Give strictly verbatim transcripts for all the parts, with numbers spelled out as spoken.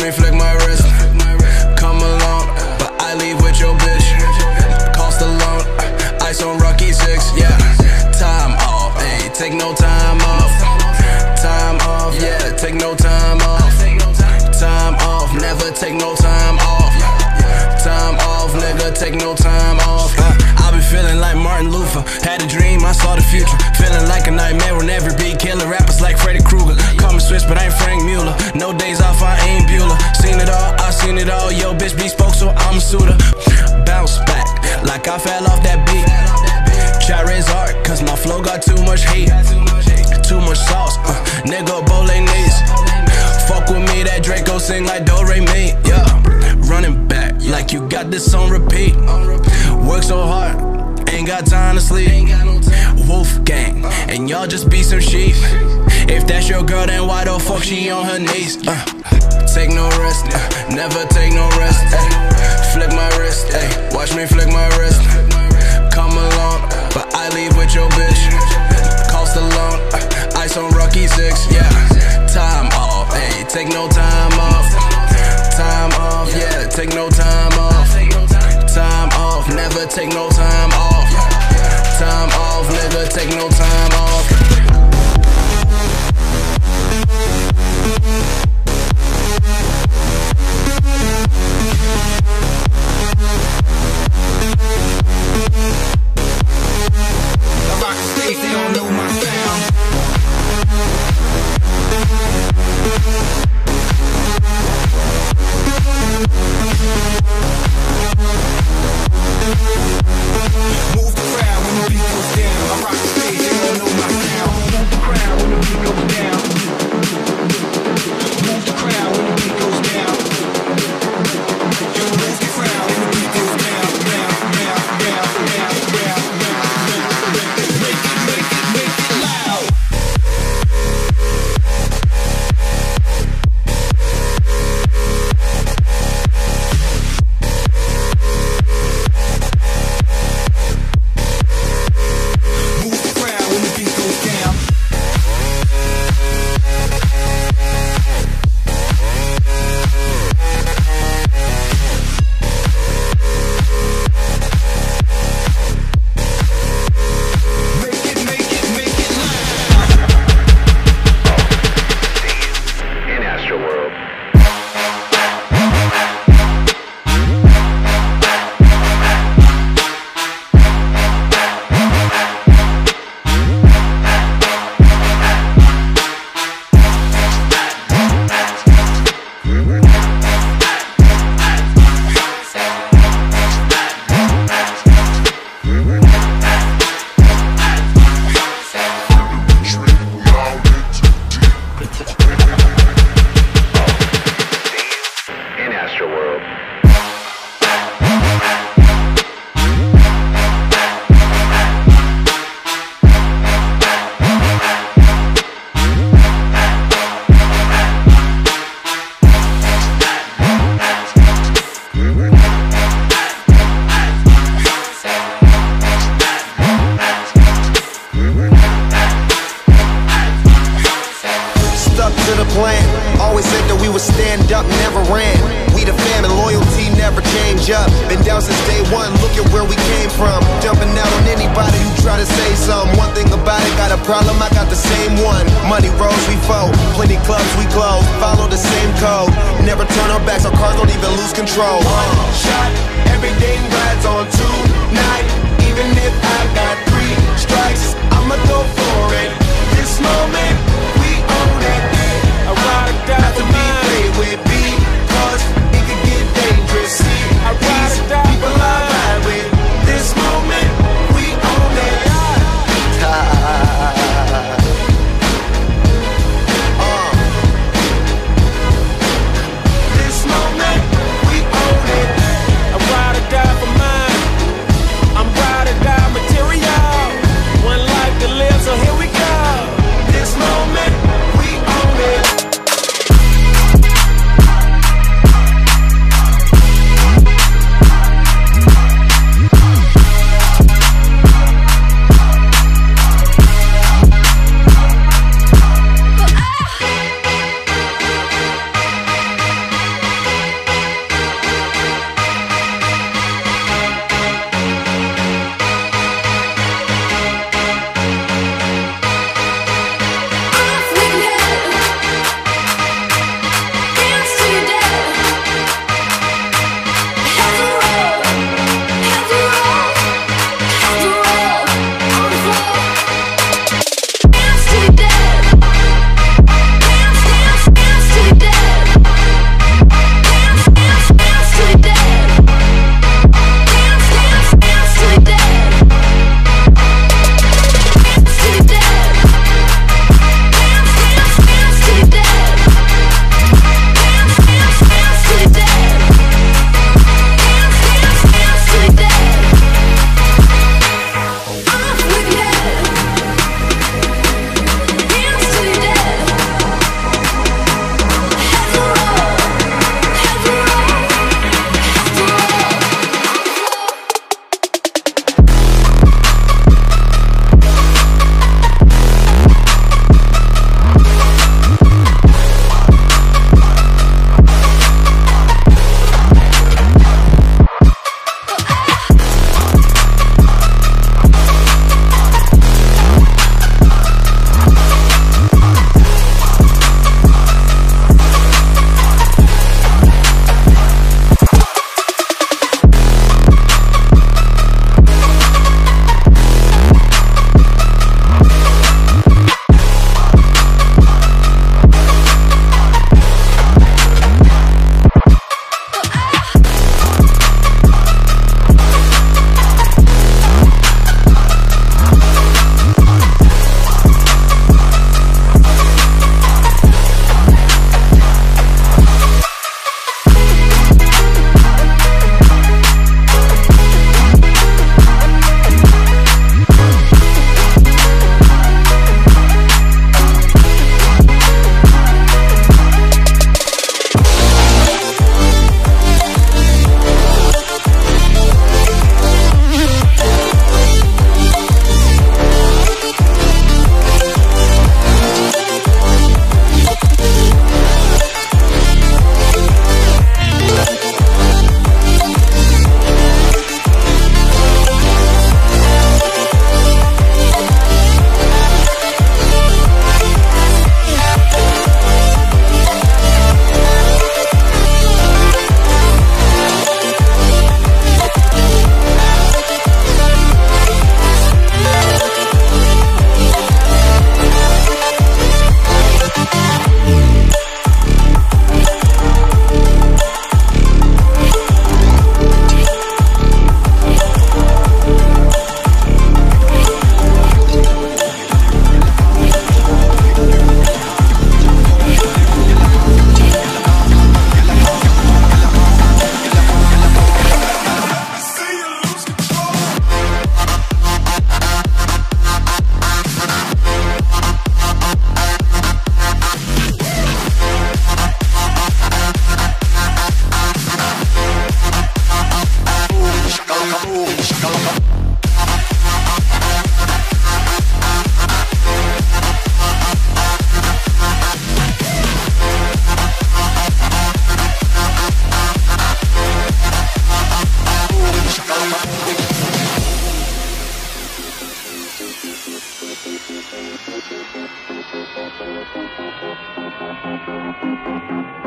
me flick my wrist. Come along, but I leave with your bitch. Cost alone, ice on Rocky six, yeah. Time off, ayy, take no time off. Time off, yeah, take no time off. Time off, never take no time off. Time off, nigga, take no time off. uh, I been feeling like Martin Luther. Had a dream, I saw the future. Feeling like a nightmare when every beat killer. Rappers like Freddy Krueger. Call me Swiss, but I ain't Frank Mueller. No days off, I ain't Bueller. Seen it all, I seen it all. Yo, bitch, be spoke, so I'm a suitor. Bounce back, like I fell off that beat. Charizard, cause my flow got too much heat. Too much sauce, uh, nigga, bolognese. Fuck with me, that Draco sing like Do Re Mi, yeah. Running back, like you got this on repeat. Work so hard, ain't got time to sleep. Wolf gang, and y'all just be some sheep. If that's your girl, then why the fuck she on her knees? Uh, take no rest, uh, never take no rest. Ay. Flick my wrist, ay. Watch me flick my wrist. Come along, but I leave with your bitch. Cost alone, uh, ice on Rocky six, yeah. Time off, ayy, take no time off. Time off, yeah, take no time off. Time off, never take no time off. Time off, nigga, take no time off. I rock the stage, they don't know my sound. Move the crowd when the beat goes down. I rock the stage, they don't know my sound. Move the crowd when the beat goes down. Move the crowd when the beat goes down. Yo, move the crowd when the beat goes down. Down, down, down, down, down, down. Make it, make it, make it loud. Lives a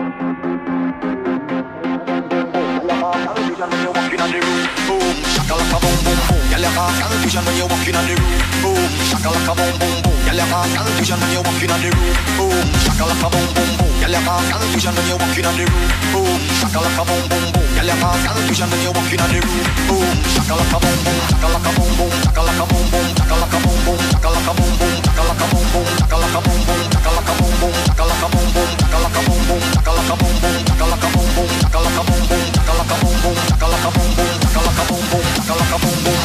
Confusion when you're walking on the roof. Boom, shakalaka boom boom boom. Girl, you cause confusion when you're walking on the roof. Boom, shakalaka boom boom boom. Girl, you cause confusion when you're walking on the roof. Boom, shakalaka boom boom boom. Girl, you cause confusion when you're walking on the roof. Boom, shakalaka boom boom, shakalaka boom boom, shakalaka boom boom, shakalaka boom boom, shakalaka boom boom, shakalaka boom boom, shakalaka boom boom, shakalaka boom boom, shakalaka boom boom, shakalaka boom boom, shakalaka boom boom, shakalaka boom boom, shakalaka boom boom, shakalaka boom boom, shakalaka boom boom, shakalaka boom boom, shakalaka boom boom,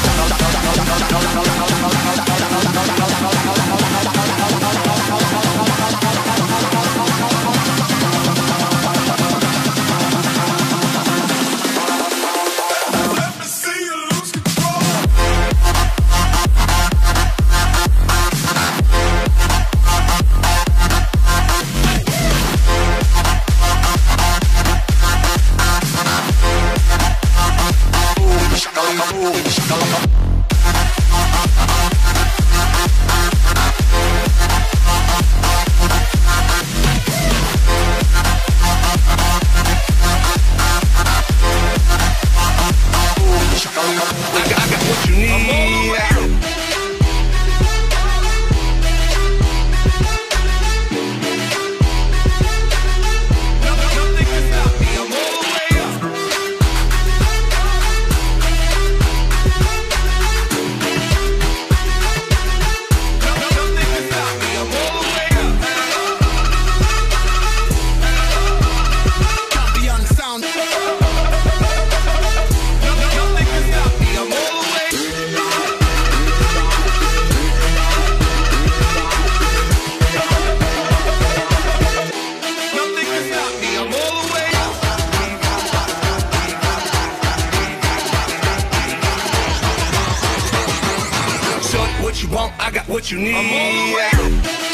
what you want, I got what you need.